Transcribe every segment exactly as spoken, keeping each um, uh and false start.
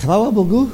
Chwała Bogu.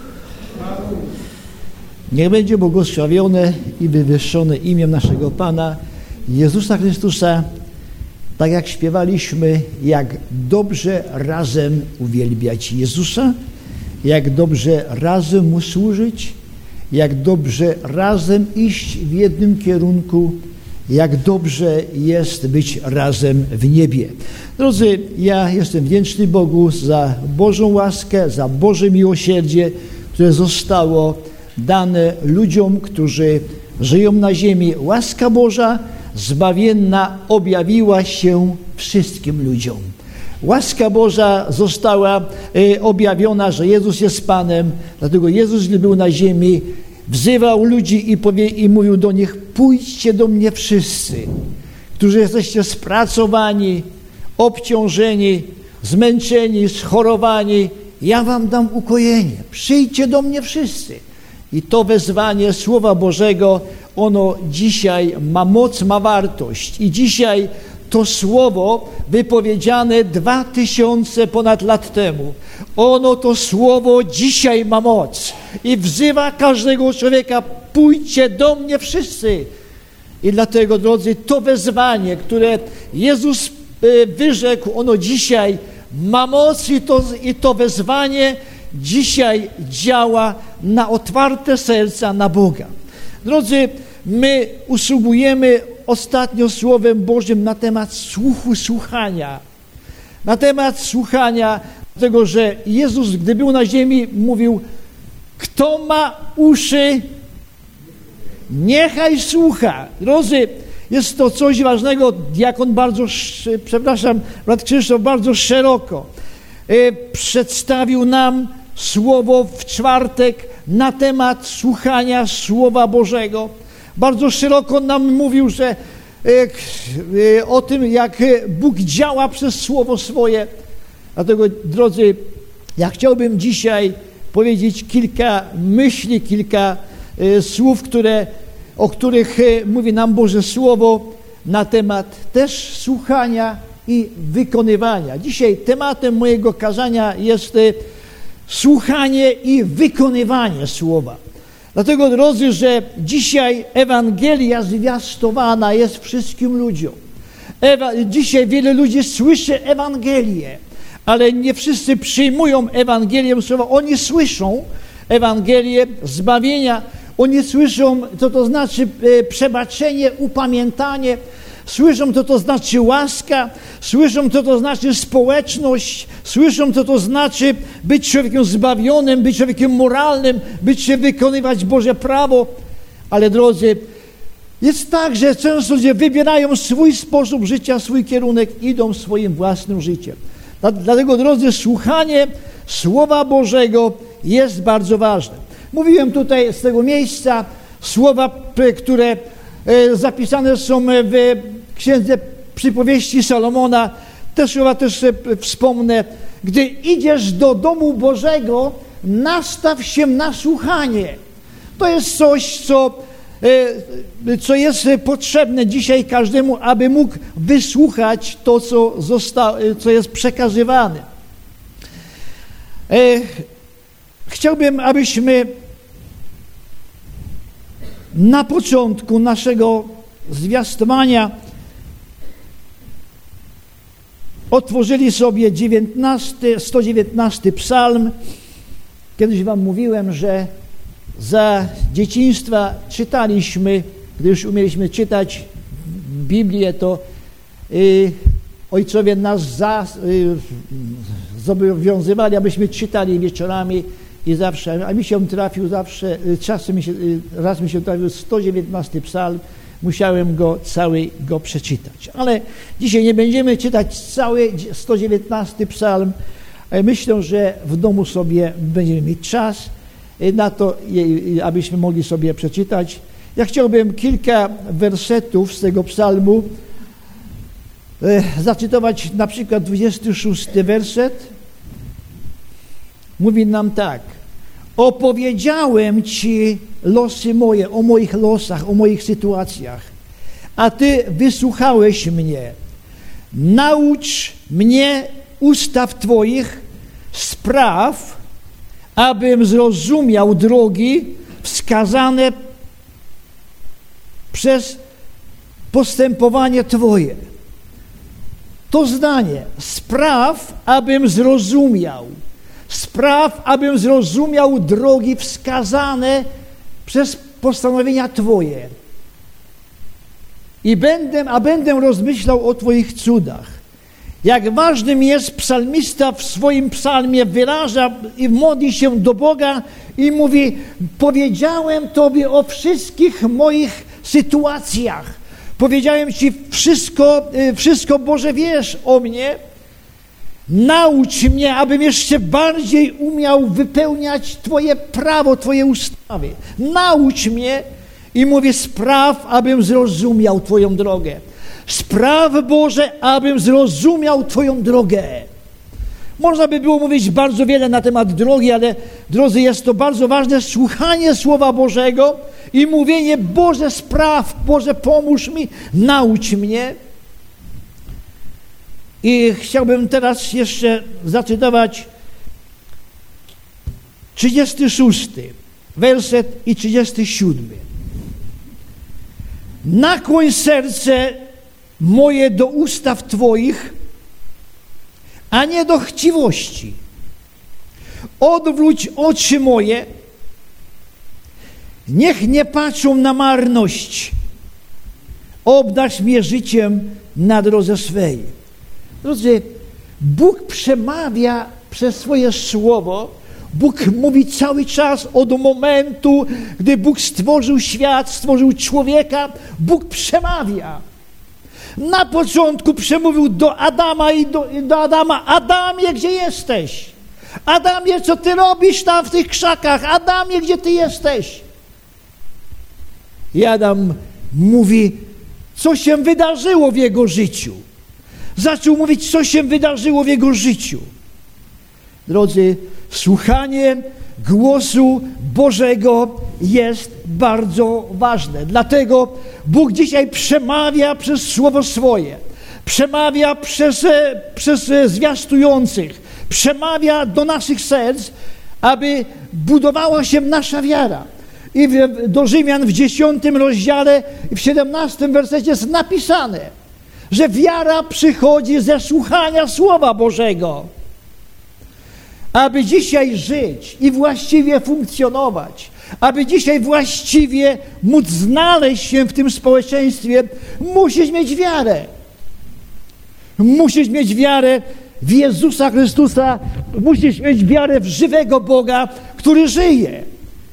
Niech będzie błogosławione i wywyższone imię naszego Pana Jezusa Chrystusa, tak jak śpiewaliśmy, jak dobrze razem uwielbiać Jezusa, jak dobrze razem Mu służyć, jak dobrze razem iść w jednym kierunku, jak dobrze jest być razem w niebie. Drodzy, ja jestem wdzięczny Bogu za Bożą łaskę, za Boże miłosierdzie, które zostało dane ludziom, którzy żyją na ziemi. Łaska Boża zbawienna objawiła się wszystkim ludziom. Łaska Boża została y, objawiona, że Jezus jest Panem, dlatego Jezus, gdy był na ziemi, wzywał ludzi i, powie, i mówił do nich: pójdźcie do mnie wszyscy, którzy jesteście spracowani, obciążeni, zmęczeni, schorowani, ja wam dam ukojenie. Przyjdźcie do mnie wszyscy. I to wezwanie Słowa Bożego, ono dzisiaj ma moc, ma wartość. I dzisiaj to słowo wypowiedziane dwa tysiące ponad lat temu, ono to słowo dzisiaj ma moc i wzywa każdego człowieka: pójdźcie do mnie wszyscy. I dlatego, drodzy, to wezwanie, które Jezus wyrzekł, ono dzisiaj ma moc i to, i to wezwanie dzisiaj działa na otwarte serca na Boga. Drodzy, my usługujemy ostatnio Słowem Bożym na temat słuchu, słuchania. Na temat słuchania, dlatego że Jezus, gdy był na ziemi, mówił: kto ma uszy, niechaj słucha. Drodzy, jest to coś ważnego. Diakon bardzo, przepraszam, brat Krzysztof bardzo szeroko y, przedstawił nam słowo w czwartek na temat słuchania Słowa Bożego. Bardzo szeroko nam mówił, że y, y, o tym, jak Bóg działa przez Słowo swoje. Dlatego, drodzy, ja chciałbym dzisiaj powiedzieć kilka myśli, kilka y, słów, które, o których y, mówi nam Boże Słowo na temat też słuchania i wykonywania. Dzisiaj tematem mojego kazania jest y, słuchanie i wykonywanie Słowa. Dlatego, drodzy, że dzisiaj Ewangelia zwiastowana jest wszystkim ludziom. Ewa- dzisiaj wiele ludzi słyszy Ewangelię, ale nie wszyscy przyjmują Ewangelię Słowa. Oni słyszą Ewangelię zbawienia, oni słyszą, co to znaczy e, przebaczenie, upamiętanie, słyszą, co to znaczy łaska, słyszą, co to znaczy społeczność, słyszą, co to znaczy być człowiekiem zbawionym, być człowiekiem moralnym, być wykonywać Boże prawo. Ale, drodzy, jest tak, że często ludzie wybierają swój sposób życia, swój kierunek, idą swoim własnym życiem. Dlatego, drodzy, słuchanie Słowa Bożego jest bardzo ważne. Mówiłem tutaj z tego miejsca słowa, które zapisane są w Księdze Przypowieści Salomona. Te słowa też wspomnę. Gdy idziesz do domu Bożego, nastaw się na słuchanie. To jest coś, co, co jest potrzebne dzisiaj każdemu, aby mógł wysłuchać to, co, zosta, co jest przekazywane. Chciałbym, abyśmy na początku naszego zwiastowania otworzyli sobie dziewiętnasty, sto dziewiętnasty psalm. Kiedyś wam mówiłem, że za dzieciństwa czytaliśmy, gdy już umieliśmy czytać Biblię, to y, ojcowie nas za, y, zobowiązywali, abyśmy czytali wieczorami i zawsze, a mi się trafił zawsze, czasem mi się, raz mi się trafił sto dziewiętnasty psalm, musiałem go cały go przeczytać. Ale dzisiaj nie będziemy czytać cały sto dziewiętnasty psalm. Myślę, że w domu sobie będziemy mieć czas na to, abyśmy mogli sobie przeczytać. Ja chciałbym kilka wersetów z tego psalmu zacytować, na przykład dwudziesty szósty werset. Mówi nam tak: opowiedziałem Ci losy moje, o moich losach, o moich sytuacjach, a Ty wysłuchałeś mnie. Naucz mnie ustaw Twoich, spraw, abym zrozumiał drogi wskazane przez postępowanie Twoje. To zdanie, spraw, abym zrozumiał, spraw, abym zrozumiał drogi wskazane przez postanowienia Twoje. I będę, a będę rozmyślał o Twoich cudach. Jak ważnym jest psalmista w swoim psalmie, wyraża i modli się do Boga i mówi: powiedziałem Tobie o wszystkich moich sytuacjach. Powiedziałem Ci wszystko, wszystko, Boże, wiesz o mnie. Naucz mnie, abym jeszcze bardziej umiał wypełniać Twoje prawo, Twoje ustawy. Naucz mnie i mówię: spraw, abym zrozumiał Twoją drogę. Spraw, Boże, abym zrozumiał Twoją drogę. Można by było mówić bardzo wiele na temat drogi, ale, drodzy, jest to bardzo ważne słuchanie Słowa Bożego i mówienie: Boże, spraw, Boże, pomóż mi, naucz mnie. I chciałbym teraz jeszcze zacytować trzydziesty szósty werset i trzydziesty siódmy. Nakłoń serce moje do ustaw Twoich, a nie do chciwości. Odwróć oczy moje, niech nie patrzą na marność. Obdarz mnie życiem na drodze swej. Drodzy, Bóg przemawia przez swoje słowo. Bóg mówi cały czas od momentu, gdy Bóg stworzył świat, stworzył człowieka. Bóg przemawia. Na początku przemówił do Adama i do, do Adama: Adamie, gdzie jesteś? Adamie, co ty robisz tam w tych krzakach? Adamie, gdzie ty jesteś? I Adam mówi, co się wydarzyło w jego życiu. Zaczął mówić, co się wydarzyło w jego życiu. Drodzy, słuchanie głosu Bożego jest bardzo ważne. Dlatego Bóg dzisiaj przemawia przez Słowo swoje. Przemawia przez, przez zwiastujących. Przemawia do naszych serc, aby budowała się nasza wiara. I w, do Rzymian w dziesiątym rozdziale i w siedemnastym wersecie jest napisane, że wiara przychodzi ze słuchania Słowa Bożego. Aby dzisiaj żyć i właściwie funkcjonować, aby dzisiaj właściwie móc znaleźć się w tym społeczeństwie, musisz mieć wiarę. Musisz mieć wiarę w Jezusa Chrystusa, musisz mieć wiarę w żywego Boga, który żyje.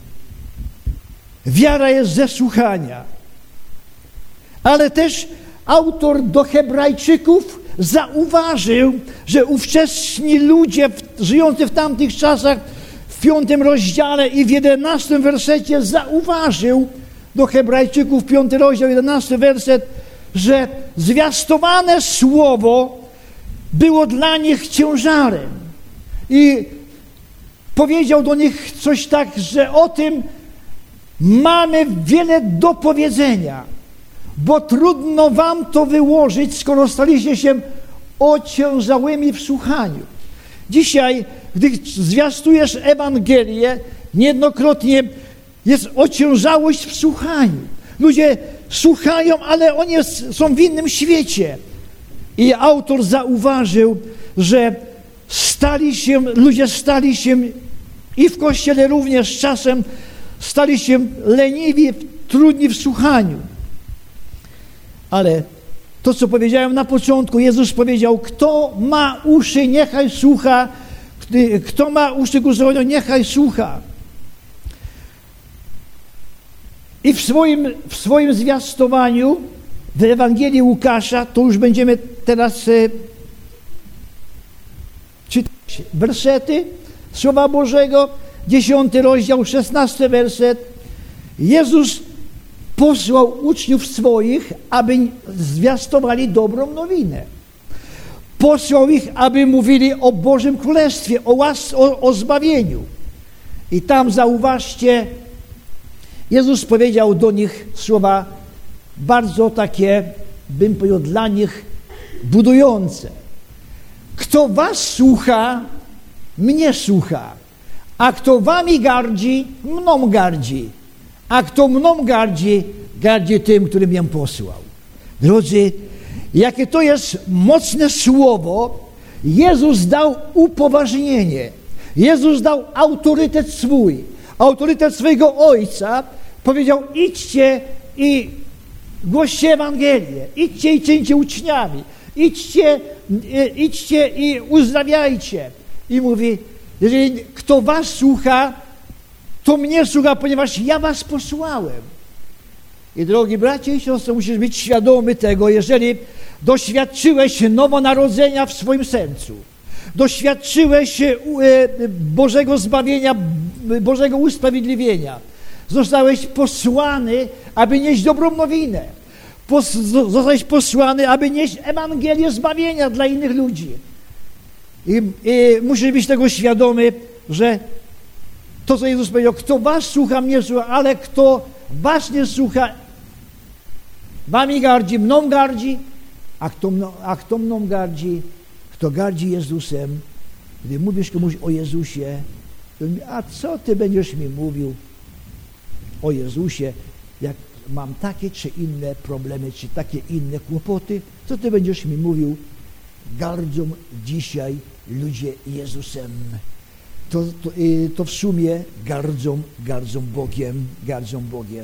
Wiara jest ze słuchania. Ale też autor do Hebrajczyków zauważył, że ówczesni ludzie żyjący w tamtych czasach w piątym rozdziale i w jedenastym wersecie zauważył do Hebrajczyków, piąty rozdział, jedenasty werset, że zwiastowane słowo było dla nich ciężarem. I powiedział do nich coś tak, że o tym mamy wiele do powiedzenia, bo trudno wam to wyłożyć, skoro staliście się ociężałymi w słuchaniu. Dzisiaj, gdy zwiastujesz Ewangelię, niejednokrotnie jest ociężałość w słuchaniu. Ludzie słuchają, ale oni są w innym świecie. I autor zauważył, że stali się, ludzie stali się i w Kościele również czasem stali się leniwi, trudni w słuchaniu. Ale to, co powiedziałem na początku, Jezus powiedział, kto ma uszy, niechaj słucha, kto ma uszy ku zrozumieniu, niechaj słucha. I w swoim, w swoim zwiastowaniu w Ewangelii Łukasza, to już będziemy teraz e, czytać wersety Słowa Bożego, dziesiąty rozdział, szesnasty werset. Jezus posłał uczniów swoich, aby zwiastowali dobrą nowinę. Posłał ich, aby mówili o Bożym Królestwie, o, łas, o, o zbawieniu. I tam zauważcie, Jezus powiedział do nich słowa bardzo takie, bym powiedział, dla nich budujące. Kto was słucha, mnie słucha. A kto wami gardzi, mną gardzi. A kto mną gardzi, gardzi tym, który mnie posłał. Drodzy, jakie to jest mocne słowo, Jezus dał upoważnienie. Jezus dał autorytet swój, autorytet swojego Ojca. Powiedział, idźcie i głoście Ewangelię, idźcie i czyńcie uczniami, idźcie, idźcie i uzdrawiajcie. I mówi, jeżeli kto was słucha, to mnie słucha, ponieważ ja was posłałem. I drogi bracie i siostry, musisz być świadomy tego, jeżeli doświadczyłeś nowonarodzenia w swoim sercu, doświadczyłeś Bożego zbawienia, Bożego usprawiedliwienia, zostałeś posłany, aby nieść dobrą nowinę, Pos, zostałeś posłany, aby nieść Ewangelię zbawienia dla innych ludzi. I, i musisz być tego świadomy, że to, co Jezus powiedział, kto was słucha, mnie słucha, ale kto was nie słucha, wami gardzi, mną gardzi, a kto mną, a kto mną gardzi, kto gardzi Jezusem. Gdy mówisz komuś o Jezusie, to mówi, a co ty będziesz mi mówił o Jezusie, jak mam takie czy inne problemy, czy takie inne kłopoty, co ty będziesz mi mówił? Gardzą dzisiaj ludzie Jezusem. To, to, to w sumie gardzą, gardzą Bogiem, gardzą Bogiem.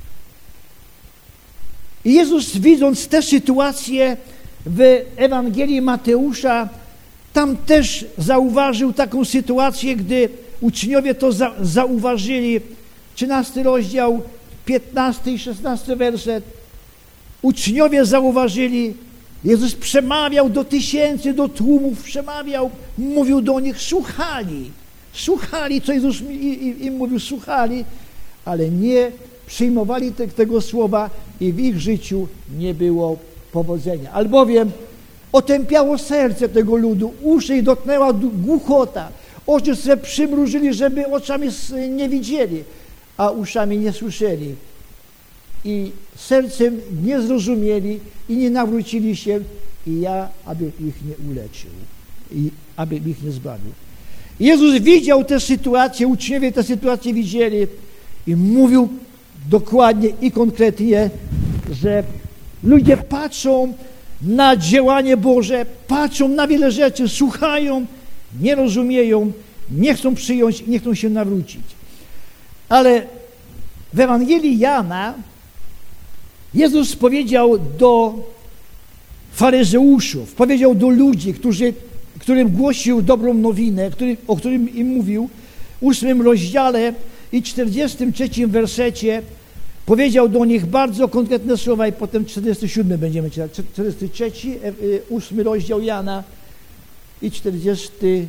I Jezus, widząc tę sytuację w Ewangelii Mateusza, tam też zauważył taką sytuację, gdy uczniowie to za, zauważyli. trzynasty rozdział, piętnasty i szesnasty werset. Uczniowie zauważyli, Jezus przemawiał do tysięcy, do tłumów, przemawiał, mówił do nich, słuchali, słuchali, co Jezus im mówił, słuchali, ale nie przyjmowali te, tego słowa i w ich życiu nie było powodzenia. Albowiem otępiało serce tego ludu, uszy ich dotknęła głuchota, oczy swe przymrużyli, żeby oczami nie widzieli, a uszami nie słyszeli. I sercem nie zrozumieli i nie nawrócili się i ja, abym ich nie uleczył i abym ich nie zbawił. Jezus widział tę sytuację, uczniowie tę sytuację widzieli i mówił dokładnie i konkretnie, że ludzie patrzą na działanie Boże, patrzą na wiele rzeczy, słuchają, nie rozumieją, nie chcą przyjąć i nie chcą się nawrócić. Ale w Ewangelii Jana Jezus powiedział do faryzeuszów, powiedział do ludzi, którzy, którym głosił dobrą nowinę, który, o którym im mówił, w ósmym rozdziale i czterdziestym trzecim wersecie powiedział do nich bardzo konkretne słowa i potem czterdziesty siódmy będziemy czytać. czterdziesty trzeci, ósmy rozdział Jana i czterdziesty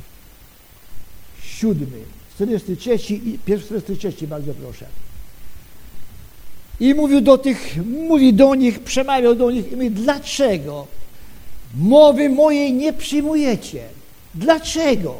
siódmy. czterdziesty trzeci i czterdziesty trzeci, bardzo proszę. I mówił do tych, mówi do nich, przemawiał do nich i mówi, dlaczego mowy mojej nie przyjmujecie? Dlaczego?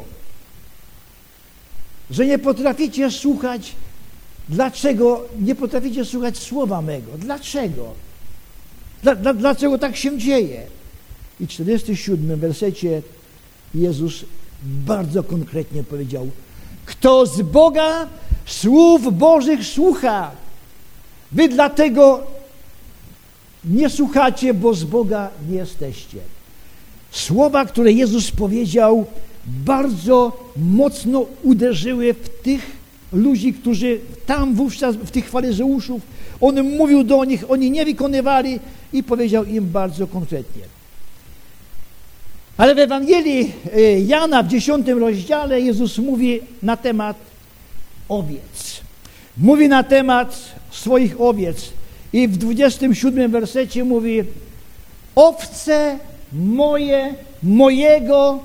Że nie potraficie słuchać, dlaczego nie potraficie słuchać słowa mego? Dlaczego? Dla, dla, dlaczego tak się dzieje? I w czterdziestym siódmym wersecie Jezus bardzo konkretnie powiedział, kto z Boga słów Bożych słucha, wy dlatego nie słuchacie, bo z Boga nie jesteście. Słowa, które Jezus powiedział, bardzo mocno uderzyły w tych ludzi, którzy tam wówczas, w tych faryzeuszów, on mówił do nich, oni nie wykonywali i powiedział im bardzo konkretnie. Ale w Ewangelii Jana w dziesiątym rozdziale Jezus mówi na temat owiec. Mówi na temat swoich owiec i w dwudziestym siódmym wersecie mówi, owce moje, mojego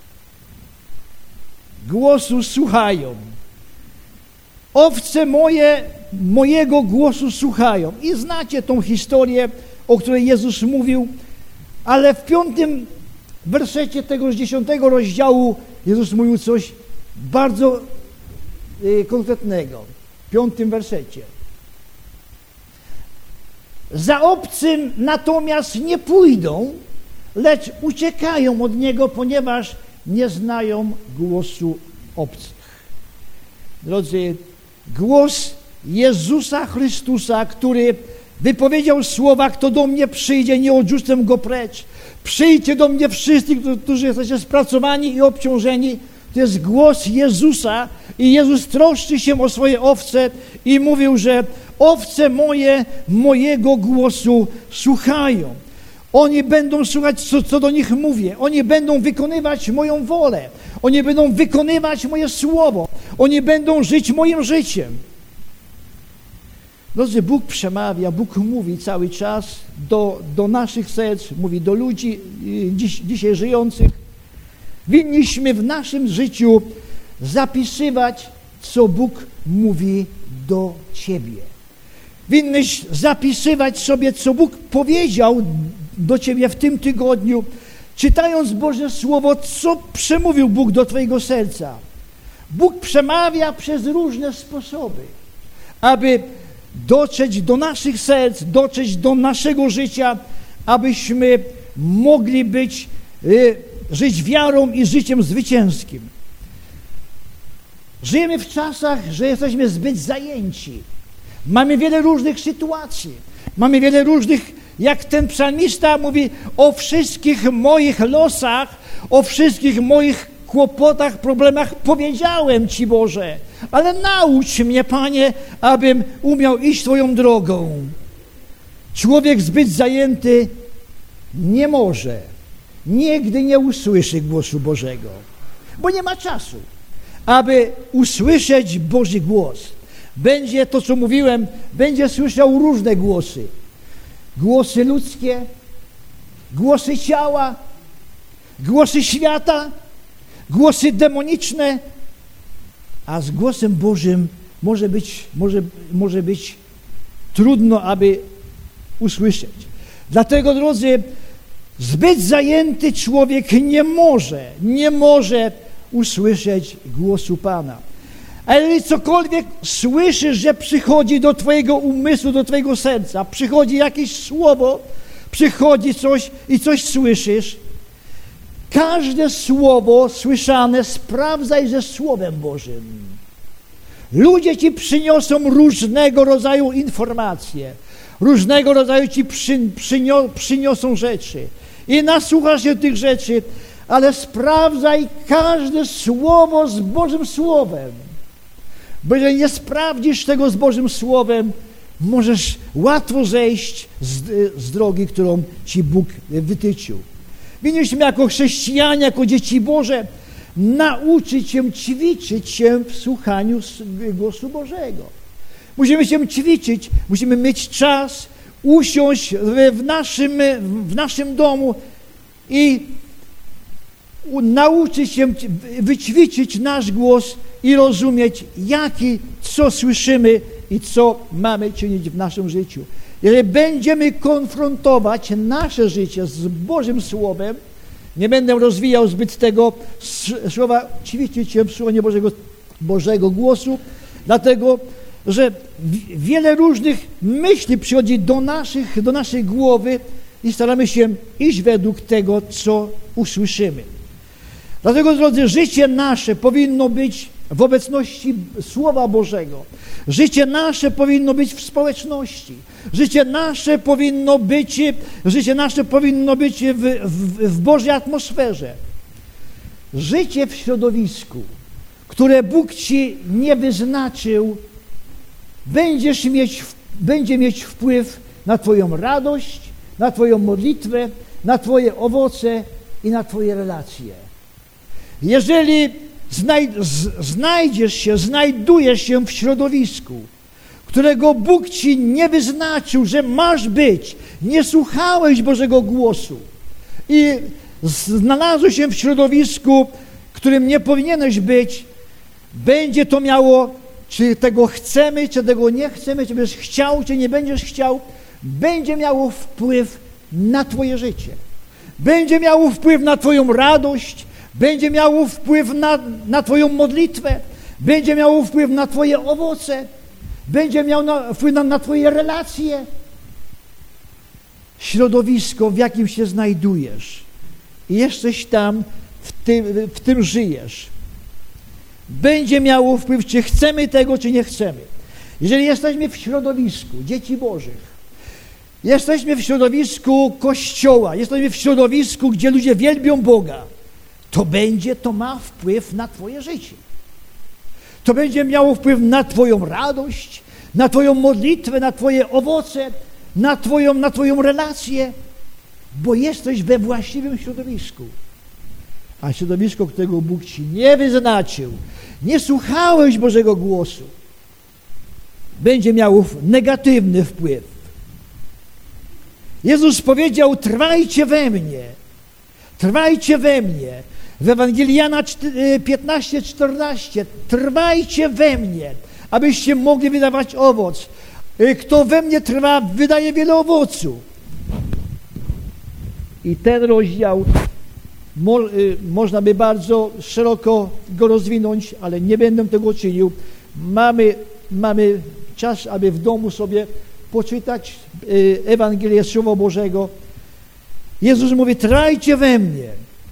głosu słuchają. Owce moje, mojego głosu słuchają. I znacie tą historię, o której Jezus mówił, ale w piątym wersecie tego dziesiątego rozdziału Jezus mówił coś bardzo y, konkretnego. W piątym wersecie. Za obcym natomiast nie pójdą, lecz uciekają od niego, ponieważ nie znają głosu obcych. drodzy, głos Jezusa Chrystusa, który wypowiedział słowa, kto do mnie przyjdzie, nie odrzucę go precz. Przyjdźcie do mnie wszyscy, którzy jesteście spracowani i obciążeni. To jest głos Jezusa i Jezus troszczy się o swoje owce i mówił, że owce moje mojego głosu słuchają. Oni będą słuchać, co, co do nich mówię. Oni będą wykonywać moją wolę. Oni będą wykonywać moje słowo. Oni będą żyć moim życiem. Drodzy, Bóg przemawia, Bóg mówi cały czas do, do naszych serc, mówi do ludzi dziś, dzisiaj żyjących. Winniśmy w naszym życiu zapisywać, co Bóg mówi do ciebie. Winnyś zapisywać sobie, co Bóg powiedział do ciebie w tym tygodniu, czytając Boże Słowo, co przemówił Bóg do twojego serca. Bóg przemawia przez różne sposoby, aby dotrzeć do naszych serc, dotrzeć do naszego życia, abyśmy mogli być, y, żyć wiarą i życiem zwycięskim. Żyjemy w czasach, że jesteśmy zbyt zajęci. Mamy wiele różnych sytuacji. Mamy wiele różnych, jak ten psalmista mówi, o wszystkich moich losach, o wszystkich moich kłopotach, problemach powiedziałem Ci, Boże, ale naucz mnie, Panie, abym umiał iść Twoją drogą. Człowiek zbyt zajęty nie może, nigdy nie usłyszy głosu Bożego, bo nie ma czasu, aby usłyszeć Boży głos. Będzie to, co mówiłem, będzie słyszał różne głosy. Głosy ludzkie, głosy ciała, głosy świata, głosy demoniczne, a z głosem Bożym może być, może, może być trudno, aby usłyszeć. Dlatego, drodzy, zbyt zajęty człowiek nie może, nie może usłyszeć głosu Pana. A jeżeli cokolwiek słyszysz, że przychodzi do twojego umysłu, do twojego serca, przychodzi jakieś słowo, przychodzi coś i coś słyszysz, każde słowo słyszane sprawdzaj ze Słowem Bożym. Ludzie ci przyniosą różnego rodzaju informacje, różnego rodzaju ci przy, przynio, przyniosą rzeczy i nasłuchasz się tych rzeczy, ale sprawdzaj każde słowo z Bożym Słowem. Bo jeżeli nie sprawdzisz tego z Bożym Słowem, możesz łatwo zejść z, z drogi, którą ci Bóg wytyczył. Winniśmy jako chrześcijanie, jako dzieci Boże nauczyć się, ćwiczyć się w słuchaniu głosu Bożego. Musimy się ćwiczyć, musimy mieć czas, usiąść w naszym, w naszym domu i nauczyć się, wyćwiczyć nasz głos i rozumieć, jaki, co słyszymy i co mamy czynić w naszym życiu. Jeżeli będziemy konfrontować nasze życie z Bożym Słowem, nie będę rozwijał zbyt tego słowa, ćwiczyć się w słuchaniu Bożego, Bożego głosu, dlatego, że wiele różnych myśli przychodzi do naszych, do naszej głowy i staramy się iść według tego, co usłyszymy. Dlatego, drodzy, życie nasze powinno być w obecności Słowa Bożego. Życie nasze powinno być w społeczności. Życie nasze powinno być, życie nasze powinno być w, w, w Bożej atmosferze. Życie w środowisku, które Bóg ci nie wyznaczył, będziesz mieć, będzie mieć wpływ na twoją radość, na twoją modlitwę, na twoje owoce i na twoje relacje. Jeżeli znajdziesz się, znajdujesz się w środowisku, którego Bóg ci nie wyznaczył, że masz być, nie słuchałeś Bożego głosu i znalazłeś się w środowisku, którym nie powinieneś być, będzie to miało, czy tego chcemy, czy tego nie chcemy, czy będziesz chciał, czy nie będziesz chciał, będzie miało wpływ na twoje życie. Będzie miało wpływ na twoją radość, będzie miało wpływ na, na twoją modlitwę, będzie miało wpływ na twoje owoce, będzie miało na, wpływ na, na twoje relacje. Środowisko, w jakim się znajdujesz i jesteś tam, w tym, w tym żyjesz, będzie miało wpływ, czy chcemy tego, czy nie chcemy. Jeżeli jesteśmy w środowisku dzieci Bożych, jesteśmy w środowisku Kościoła, jesteśmy w środowisku, gdzie ludzie wielbią Boga, to będzie, to ma wpływ na twoje życie. To będzie miało wpływ na twoją radość, na twoją modlitwę, na twoje owoce, na twoją, na twoją relację, bo jesteś we właściwym środowisku. A środowisko, którego Bóg ci nie wyznaczył, nie słuchałeś Bożego głosu, będzie miało negatywny wpływ. Jezus powiedział: trwajcie we mnie, trwajcie we mnie. W Ewangelii Jana piętnaście czternaście, trwajcie we mnie, abyście mogli wydawać owoc. Kto we mnie trwa, wydaje wiele owocu. I ten rozdział mo, y, można by bardzo szeroko go rozwinąć, ale nie będę tego czynił. Mamy, mamy czas, aby w domu sobie poczytać y, Ewangelię Słowa Bożego. Jezus mówi: trwajcie we mnie.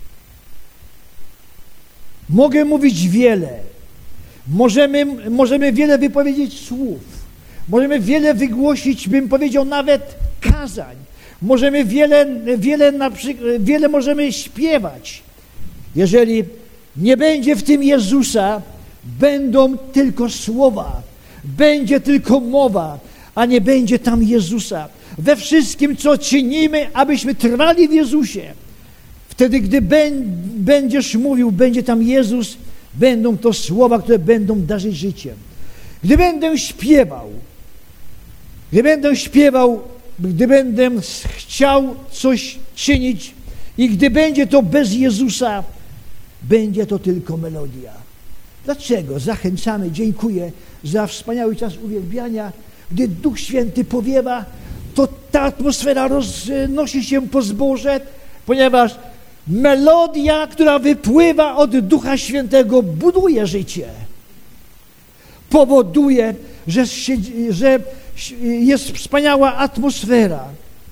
Mogę mówić wiele. Możemy, możemy wiele wypowiedzieć słów. Możemy wiele wygłosić, bym powiedział, nawet kazań. Możemy wiele, wiele, na przykład, wiele możemy śpiewać. Jeżeli nie będzie w tym Jezusa, będą tylko słowa, będzie tylko mowa, a nie będzie tam Jezusa. We wszystkim, co czynimy, abyśmy trwali w Jezusie. Wtedy, gdy będziesz mówił, będzie tam Jezus, będą to słowa, które będą darzyć życiem. Gdy będę śpiewał, gdy będę śpiewał, gdy będę chciał coś czynić i gdy będzie to bez Jezusa, będzie to tylko melodia. Dlaczego? Zachęcamy, dziękuję za wspaniały czas uwielbiania. Gdy Duch Święty powiewa, to ta atmosfera roznosi się po zborze, ponieważ melodia, która wypływa od Ducha Świętego, buduje życie. Powoduje, że, się, że jest wspaniała atmosfera.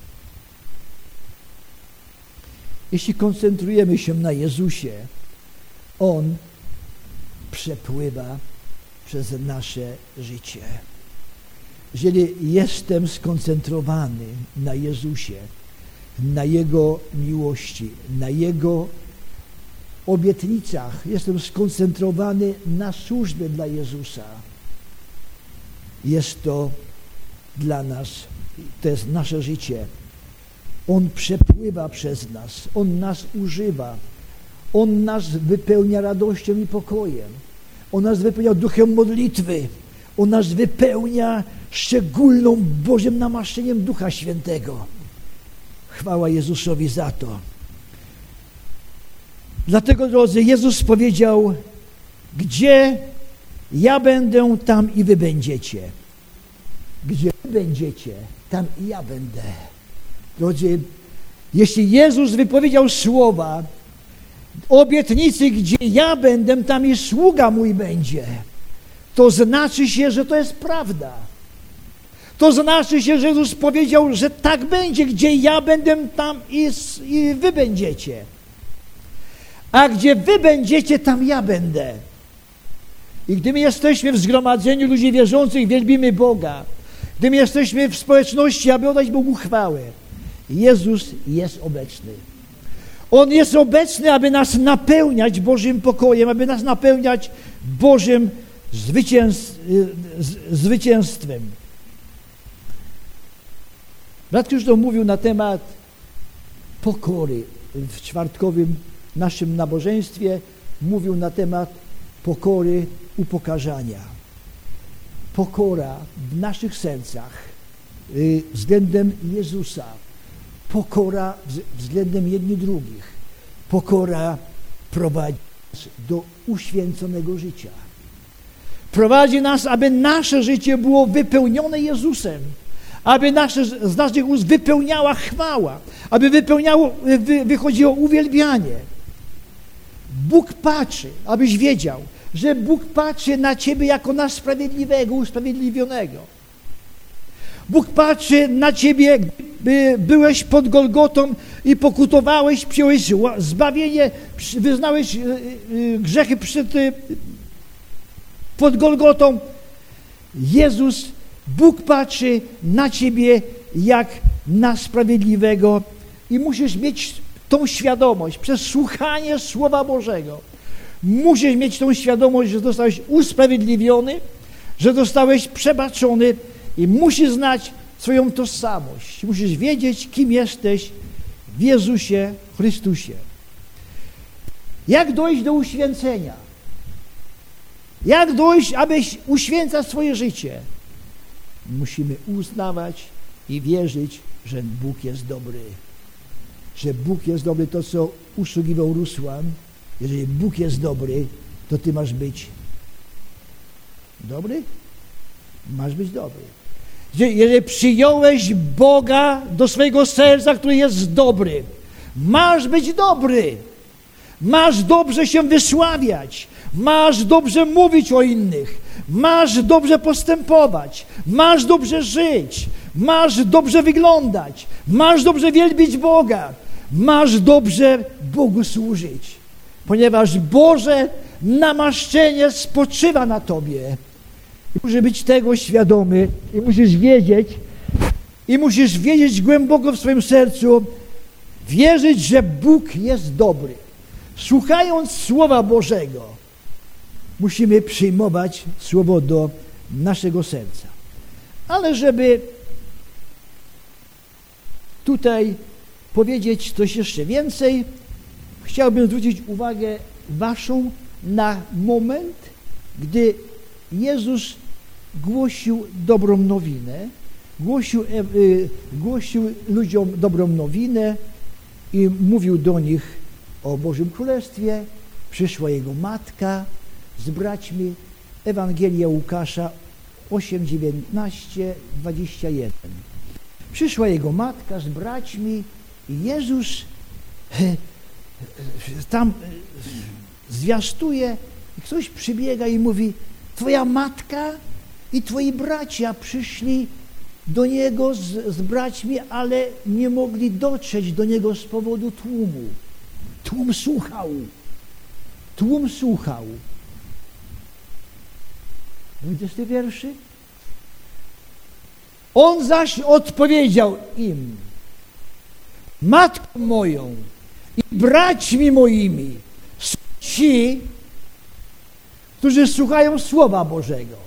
Jeśli koncentrujemy się na Jezusie, On przepływa przez nasze życie. Jeżeli jestem skoncentrowany na Jezusie, na Jego miłości, na Jego obietnicach, jestem skoncentrowany na służbie dla Jezusa, jest to dla nas, to jest nasze życie. On przepływa przez nas, On nas używa, On nas wypełnia radością i pokojem, On nas wypełnia duchem modlitwy, On nas wypełnia szczególną Bożym namaszczeniem Ducha Świętego. Chwała Jezusowi za to. Dlatego, drodzy, Jezus powiedział: gdzie ja będę, tam i wy będziecie. Gdzie wy będziecie, tam i ja będę. Drodzy, jeśli Jezus wypowiedział słowa, obietnicy, gdzie ja będę, tam i sługa mój będzie, to znaczy się, że to jest prawda. To znaczy się, że Jezus powiedział, że tak będzie, gdzie ja będę, tam i, i wy będziecie. A gdzie wy będziecie, tam ja będę. I gdy my jesteśmy w zgromadzeniu ludzi wierzących, wielbimy Boga. Gdy my jesteśmy w społeczności, aby oddać Bogu chwałę, Jezus jest obecny. On jest obecny, aby nas napełniać Bożym pokojem, aby nas napełniać Bożym zwycięstwem. Brat Krzysztof mówił na temat pokory. W czwartkowym naszym nabożeństwie mówił na temat pokory, upokarzania. Pokora w naszych sercach y, względem Jezusa. Pokora względem jedni drugich. Pokora prowadzi nas do uświęconego życia. Prowadzi nas, aby nasze życie było wypełnione Jezusem. Aby nasze, z naszych ust wypełniała chwała. Aby wypełniało, wy, wychodziło uwielbianie. Bóg patrzy, abyś wiedział, że Bóg patrzy na ciebie jako na sprawiedliwego, usprawiedliwionego. Bóg patrzy na ciebie, gdy byłeś pod Golgotą i pokutowałeś, przyjąłeś zbawienie, wyznałeś grzechy przed pod Golgotą. Jezus, Bóg patrzy na ciebie jak na sprawiedliwego i musisz mieć tą świadomość przez słuchanie Słowa Bożego. Musisz mieć tą świadomość, że zostałeś usprawiedliwiony, że zostałeś przebaczony i musisz znać swoją tożsamość. Musisz wiedzieć, kim jesteś w Jezusie Chrystusie. Jak dojść do uświęcenia? Jak dojść, abyś uświęcać swoje życie? Musimy uznawać i wierzyć, że Bóg jest dobry. Że Bóg jest dobry, to co usługiwał Rusłan. Jeżeli Bóg jest dobry, to ty masz być dobry? Masz być dobry. Jeżeli przyjąłeś Boga do swojego serca, który jest dobry, masz być dobry. Masz dobrze się wysławiać. Masz dobrze mówić o innych. Masz dobrze postępować. Masz dobrze żyć. Masz dobrze wyglądać. Masz dobrze wielbić Boga. Masz dobrze Bogu służyć. Ponieważ Boże namaszczenie spoczywa na tobie. I musisz być tego świadomy. I musisz wiedzieć, i musisz wiedzieć głęboko w swoim sercu, wierzyć, że Bóg jest dobry. Słuchając Słowa Bożego, musimy przyjmować Słowo do naszego serca. Ale żeby tutaj powiedzieć coś jeszcze więcej, chciałbym zwrócić uwagę waszą na moment, gdy Jezus głosił dobrą nowinę, głosił, e, głosił ludziom dobrą nowinę i mówił do nich o Bożym Królestwie. Przyszła Jego matka z braćmi. Ewangelia Łukasza osiem, dziewiętnaście, dwadzieścia jeden. Przyszła Jego matka z braćmi i Jezus tam zwiastuje i ktoś przybiega i mówi: twoja matka i twoi bracia przyszli do Niego z, z braćmi, ale nie mogli dotrzeć do Niego z powodu tłumu. Tłum słuchał. Tłum słuchał. dwudziesty pierwszy. On zaś odpowiedział im: matką moją i braćmi moimi są ci, którzy słuchają Słowa Bożego.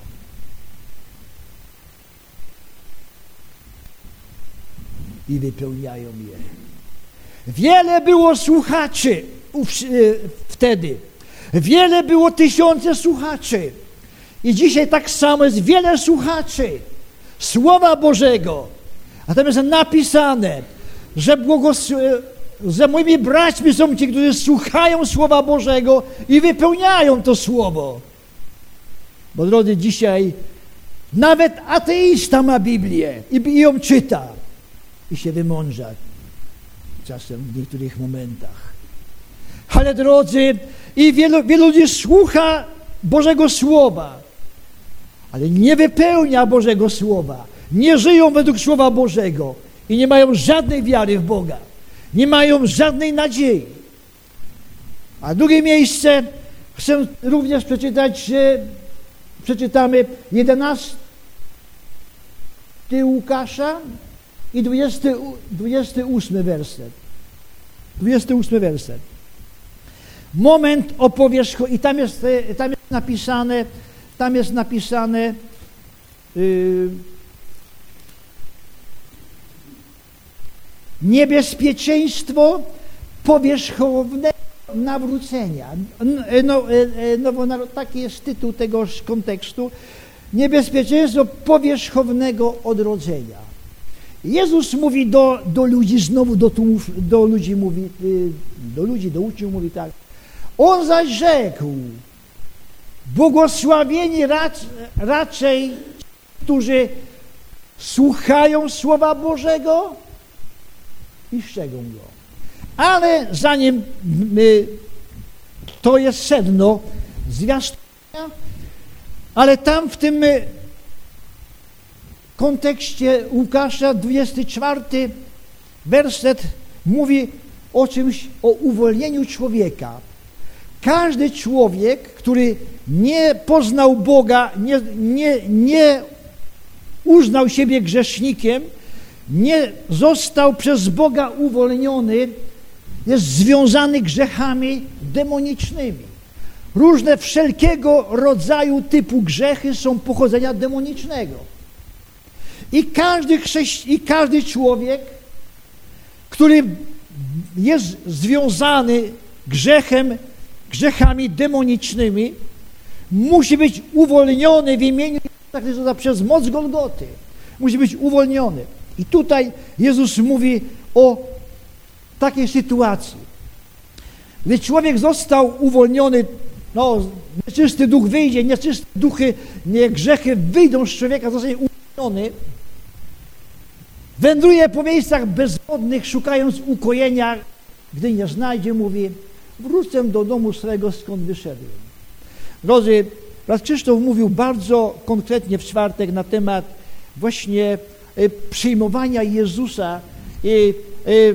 I wypełniają je. Wiele było słuchaczy wtedy. Wiele było tysiące słuchaczy. I dzisiaj tak samo jest wiele słuchaczy Słowa Bożego. A tam jest napisane, że, błogos- że moimi braćmi są ci, którzy słuchają Słowa Bożego i wypełniają to Słowo. Bo drodzy, dzisiaj nawet ateista ma Biblię i, i ją czyta i się wymądrza czasem w niektórych momentach. Ale drodzy, i wielu, wielu ludzi słucha Bożego Słowa, ale nie wypełnia Bożego Słowa. Nie żyją według Słowa Bożego i nie mają żadnej wiary w Boga. Nie mają żadnej nadziei. A drugie miejsce chcę również przeczytać, że przeczytamy jedenasty Łukasza i dwudziesty, dwudziesty ósmy werset. dwudziesty ósmy werset. Moment o powierzchu i tam jest, tam jest napisane, tam jest napisane yy, niebezpieczeństwo powierzchownego nawrócenia. No, no, no, taki jest tytuł tego kontekstu. Niebezpieczeństwo powierzchownego odrodzenia. Jezus mówi do, do ludzi, znowu do tłumów, do ludzi mówi, do ludzi, do uczniów mówi tak. On zaś rzekł: błogosławieni rac, raczej, którzy słuchają Słowa Bożego i strzegą Go. Ale zanim my, to jest sedno zwiastowania, ale tam w tym kontekście Łukasza dwudziesty czwarty werset mówi o czymś, o uwolnieniu człowieka. Każdy człowiek, który nie poznał Boga, nie, nie, nie uznał siebie grzesznikiem, nie został przez Boga uwolniony, jest związany grzechami demonicznymi. Różne wszelkiego rodzaju typu grzechy są pochodzenia demonicznego. I każdy, chrześci- i każdy człowiek, który jest związany grzechem, grzechami demonicznymi, musi być uwolniony w imieniu Jezusa przez moc Golgoty. Musi być uwolniony. I tutaj Jezus mówi o takiej sytuacji. Gdy człowiek został uwolniony, no, nieczysty duch wyjdzie, nieczyste duchy, nie grzechy wyjdą z człowieka, zostanie uwolniony, wędruje po miejscach bezwodnych, szukając ukojenia. Gdy nie znajdzie, mówi, wrócę do domu swego, skąd wyszedłem. Drodzy, brat Krzysztof mówił bardzo konkretnie w czwartek na temat właśnie y, przyjmowania Jezusa i y,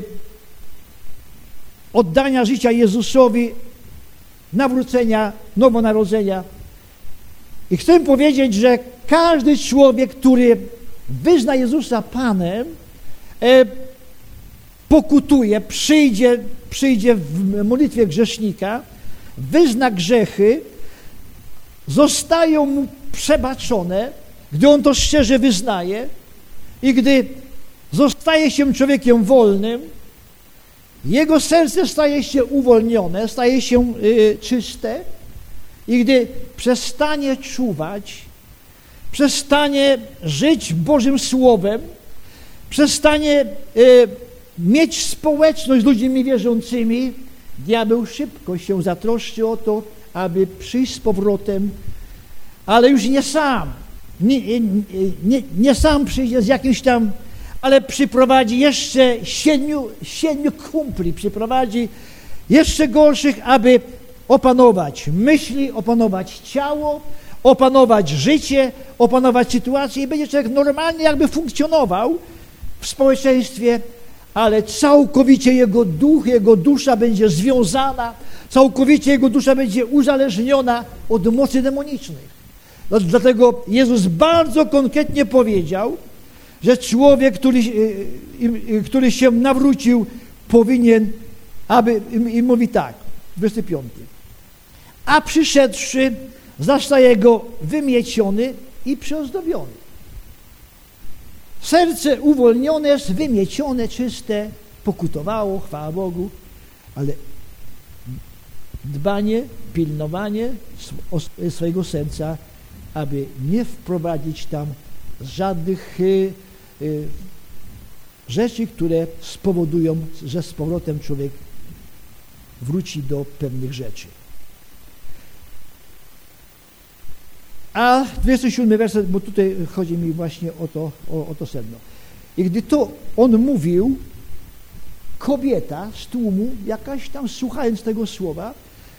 oddania życia Jezusowi, nawrócenia, nowonarodzenia. I chcę powiedzieć, że każdy człowiek, który wyzna Jezusa Panem, e, pokutuje, przyjdzie, przyjdzie w modlitwie grzesznika, wyzna grzechy, zostają mu przebaczone, gdy on to szczerze wyznaje i gdy zostaje się człowiekiem wolnym, jego serce staje się uwolnione, staje się y, czyste i gdy przestanie czuwać, przestanie żyć Bożym Słowem, przestanie y, mieć społeczność z ludźmi wierzącymi, diabeł szybko się zatroszczy o to, aby przyjść z powrotem, ale już nie sam, nie, nie, nie sam przyjdzie z jakimś tam, ale przyprowadzi jeszcze siedmiu, siedmiu kumpli, przyprowadzi jeszcze gorszych, aby opanować myśli, opanować ciało, opanować życie, opanować sytuację i będzie człowiek normalnie jakby funkcjonował w społeczeństwie, ale całkowicie jego duch, jego dusza będzie związana, całkowicie jego dusza będzie uzależniona od mocy demonicznych. Dlatego Jezus bardzo konkretnie powiedział, że człowiek, który, który się nawrócił, powinien, aby, i mówi tak, dwudziesty piąty. A przyszedłszy, zastaje go wymieciony i przyozdobiony. Serce uwolnione jest, wymiecione, czyste, pokutowało, chwała Bogu, ale dbanie, pilnowanie swojego serca, aby nie wprowadzić tam żadnych y, y, rzeczy, które spowodują, że z powrotem człowiek wróci do pewnych rzeczy. A dwudziesty siódmy werset, bo tutaj chodzi mi właśnie o to, o, o to sedno. I gdy to on mówił, kobieta z tłumu, jakaś tam słuchając tego słowa,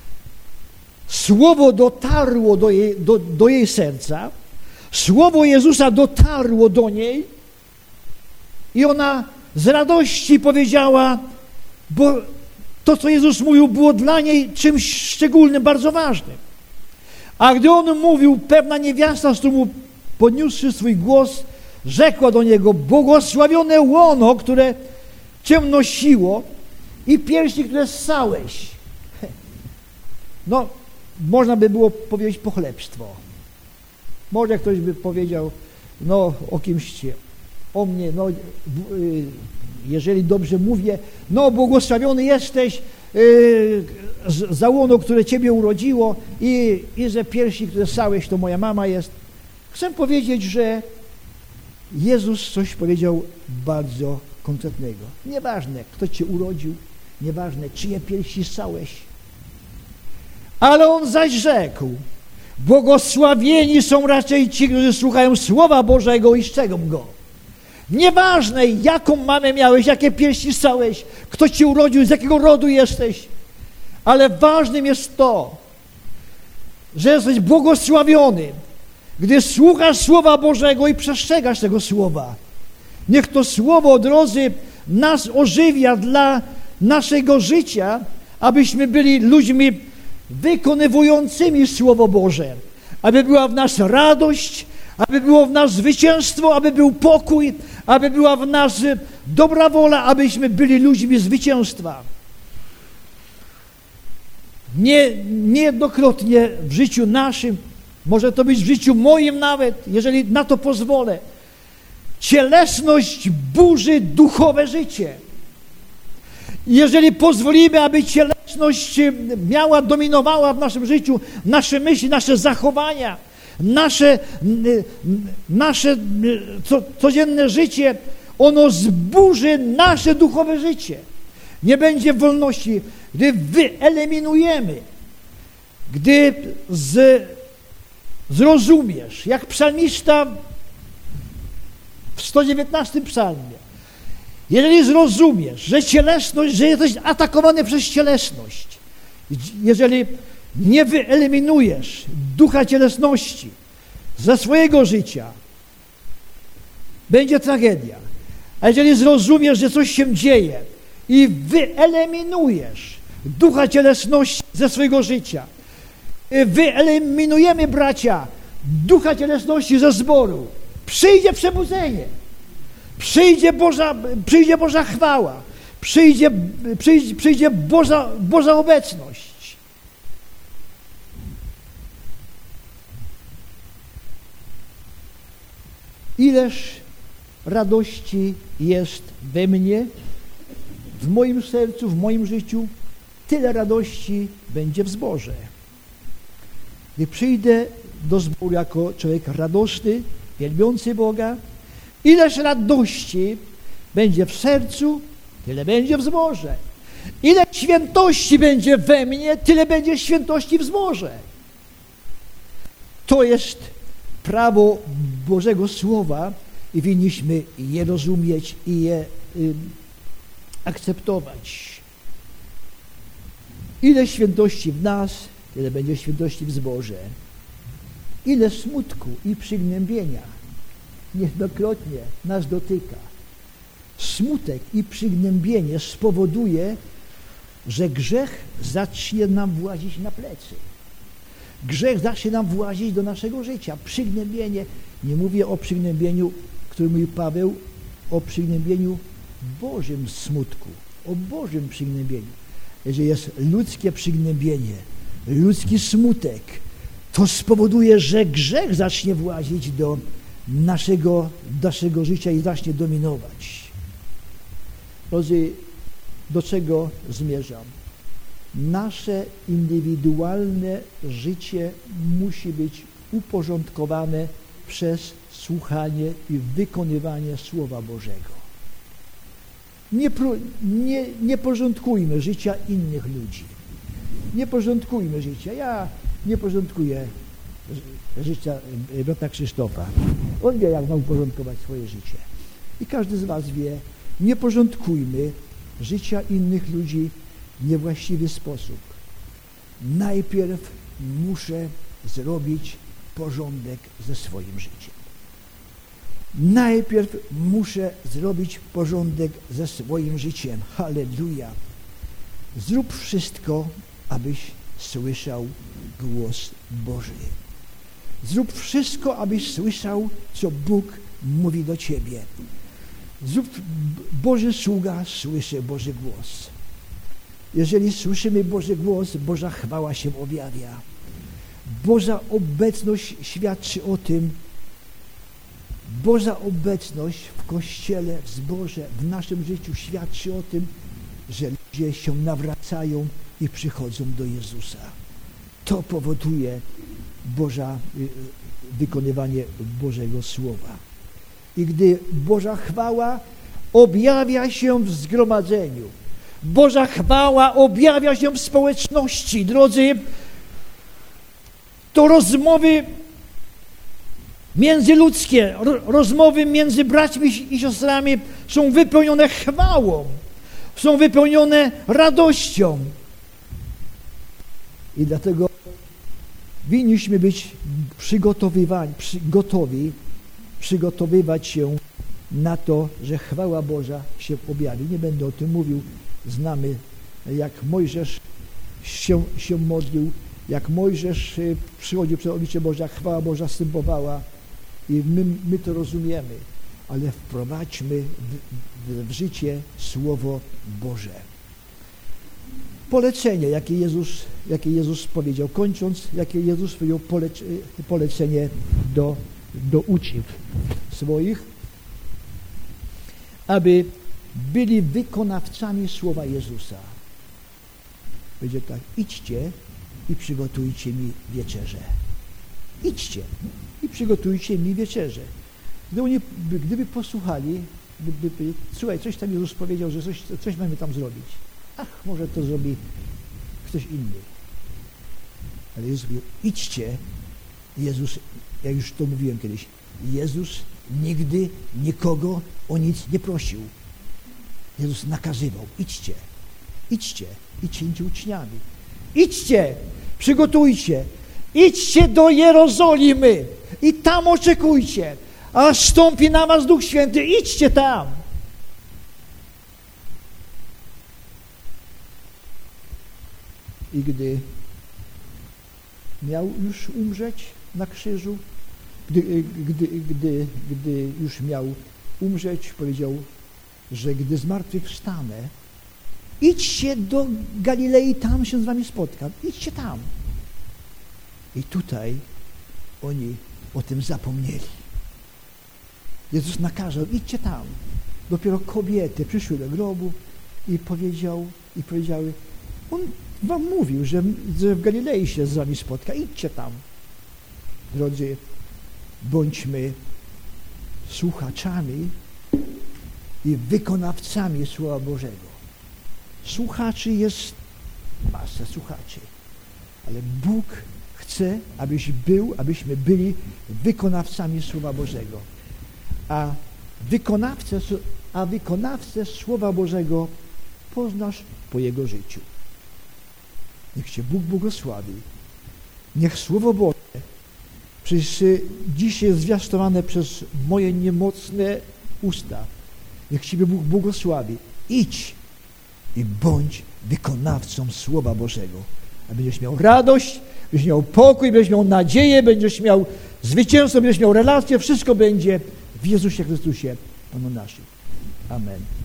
słowo dotarło do jej, do, do jej serca, słowo Jezusa dotarło do niej i ona z radości powiedziała, bo to, co Jezus mówił, było dla niej czymś szczególnym, bardzo ważnym. A gdy on mówił, pewna niewiasta z tłumu, podniósłszy swój głos, rzekła do niego, błogosławione łono, które cię nosiło i piersi, które ssałeś. No, można by było powiedzieć pochlebstwo. Może ktoś by powiedział, no o kimś, o mnie, no jeżeli dobrze mówię, no błogosławiony jesteś yy, za łono, które ciebie urodziło i, i że piersi, które ssałeś, to moja mama jest. Chcę powiedzieć, że Jezus coś powiedział bardzo konkretnego. Nieważne, kto cię urodził, nieważne, czyje piersi ssałeś, ale on zaś rzekł, błogosławieni są raczej ci, którzy słuchają Słowa Bożego i strzegą Go. Nieważne, jaką mamę miałeś, jakie piersi ssałeś, kto cię urodził, z jakiego rodu jesteś, ale ważnym jest to, że jesteś błogosławiony, gdy słuchasz Słowa Bożego i przestrzegasz tego Słowa. Niech to Słowo, drodzy, nas ożywia dla naszego życia, abyśmy byli ludźmi wykonywującymi Słowo Boże, aby była w nas radość, aby było w nas zwycięstwo, aby był pokój, aby była w nas dobra wola, abyśmy byli ludźmi zwycięstwa. Nie, niejednokrotnie w życiu naszym, może to być w życiu moim nawet, jeżeli na to pozwolę, cielesność burzy duchowe życie. Jeżeli pozwolimy, aby cielesność miała, dominowała w naszym życiu, nasze myśli, nasze zachowania, nasze, nasze co, codzienne życie, ono zburzy nasze duchowe życie. Nie będzie wolności, gdy wyeliminujemy, gdy z, zrozumiesz, jak psalmista w sto dziewiętnastym psalmie, jeżeli zrozumiesz, że cielesność, że jesteś atakowany przez cielesność, jeżeli nie wyeliminujesz ducha cielesności ze swojego życia, będzie tragedia. A jeżeli zrozumiesz, że coś się dzieje i wyeliminujesz ducha cielesności ze swojego życia, wyeliminujemy, bracia, ducha cielesności ze zboru, przyjdzie przebudzenie, przyjdzie Boża, przyjdzie Boża chwała, przyjdzie, przyjdzie, przyjdzie Boża, Boża obecność. Ileż radości jest we mnie, w moim sercu, w moim życiu, tyle radości będzie w zborze. Gdy przyjdę do zboru jako człowiek radosny, wielbiący Boga, ileż radości będzie w sercu, tyle będzie w zborze. Ile świętości będzie we mnie, tyle będzie świętości w zborze. To jest prawo Bożego Słowa i winniśmy je rozumieć i je y, akceptować. Ile świętości w nas, tyle będzie świętości w zborze. Ile smutku i przygnębienia niejednokrotnie nas dotyka. Smutek i przygnębienie spowoduje, że grzech zacznie nam włazić na plecy. Grzech zacznie nam włazić do naszego życia. Przygnębienie, nie mówię o przygnębieniu, który mówi Paweł, o przygnębieniu Bożym smutku, o Bożym przygnębieniu. Jeżeli jest ludzkie przygnębienie, ludzki smutek, to spowoduje, że grzech zacznie włazić do naszego, naszego życia i zacznie dominować. Drodzy, do czego zmierzam? Nasze indywidualne życie musi być uporządkowane przez słuchanie i wykonywanie Słowa Bożego. Nie, nie, nie porządkujmy życia innych ludzi. Nie porządkujmy życia. Ja nie porządkuję życia brata Krzysztofa. On wie, jak ma uporządkować swoje życie. I każdy z was wie, nie porządkujmy życia innych ludzi w niewłaściwy sposób. Najpierw muszę zrobić porządek ze swoim życiem. Najpierw muszę zrobić porządek ze swoim życiem. Halleluja. Zrób wszystko, abyś słyszał głos Boży. Zrób wszystko, abyś słyszał, co Bóg mówi do ciebie. Zrób, Boży sługa słyszy Boży głos. Jeżeli słyszymy Boży głos, Boża chwała się objawia. Boża obecność świadczy o tym, Boża obecność w Kościele, w zborze, w naszym życiu świadczy o tym, że ludzie się nawracają i przychodzą do Jezusa. To powoduje Boża, wykonywanie Bożego Słowa. I gdy Boża chwała objawia się w zgromadzeniu, Boża chwała objawia się w społeczności, drodzy, to rozmowy międzyludzkie, rozmowy między braćmi i siostrami są wypełnione chwałą, są wypełnione radością. I dlatego winniśmy być przygotowywani, przy, gotowi przygotowywać się na to, że chwała Boża się objawi. Nie będę o tym mówił. Znamy, jak Mojżesz się, się modlił, jak Mojżesz przychodził przed oblicze Boże, jak chwała Boża wstępowała i my, my to rozumiemy, ale wprowadźmy w, w, w życie Słowo Boże. Polecenie, jakie Jezus, jakie Jezus powiedział, kończąc, jakie Jezus powiedział polec, polecenie do, do uczniów swoich, aby byli wykonawcami słowa Jezusa. Będzie tak, idźcie i przygotujcie mi wieczerzę. Idźcie i przygotujcie mi wieczerzę. Gdyby, oni, gdyby posłuchali, gdyby, gdyby, słuchaj, coś tam Jezus powiedział, że coś, coś mamy tam zrobić. Ach, może to zrobi ktoś inny. Ale Jezus mówił, idźcie. Jezus, ja już to mówiłem kiedyś, Jezus nigdy nikogo o nic nie prosił. Jezus nakazywał, idźcie, idźcie i czyńcie uczniami. Idźcie, przygotujcie, idźcie do Jerozolimy i tam oczekujcie, aż stąpi na was Duch Święty, idźcie tam. I gdy miał już umrzeć na krzyżu, gdy, gdy, gdy, gdy już miał umrzeć, powiedział, że gdy zmartwychwstanę, idźcie do Galilei, tam się z wami spotkam. Idźcie tam. I tutaj oni o tym zapomnieli. Jezus nakazał, idźcie tam. Dopiero kobiety przyszły do grobu i powiedział, i powiedziały, on wam mówił, że, że w Galilei się z wami spotka. Idźcie tam. Drodzy, bądźmy słuchaczami i wykonawcami Słowa Bożego. Słuchaczy jest masa słuchaczy, ale Bóg chce, abyś był, abyśmy byli wykonawcami Słowa Bożego. A wykonawcę, a wykonawcę Słowa Bożego poznasz po jego życiu. Niech Cię Bóg błogosławi. Niech Słowo Boże, przecież dzisiaj jest zwiastowane przez moje niemocne usta. Niech Ciebie Bóg błogosławi. Idź i bądź wykonawcą Słowa Bożego. A będziesz miał radość, będziesz miał pokój, będziesz miał nadzieję, będziesz miał zwycięstwo, będziesz miał relacje, wszystko będzie w Jezusie Chrystusie, Panu naszym. Amen.